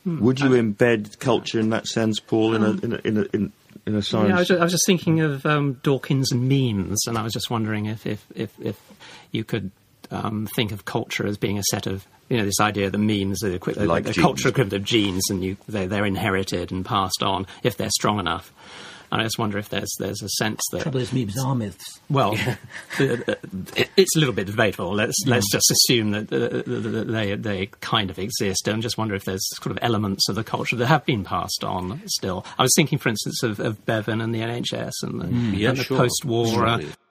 Would you embed culture in that sense, Paul, in a science? Yeah, I was just thinking of Dawkins and memes, and I was just wondering if you could think of culture as being a set of, this idea that memes are the culture equivalent of genes, and they're inherited and passed on if they're strong enough. And I just wonder if there's a sense that... Trouble is, memes are myths. Well, it's a little bit debatable. Let's just assume that they kind of exist, and just wonder if there's sort of elements of the culture that have been passed on still. I was thinking, for instance, of Bevan and the NHS and the post-war...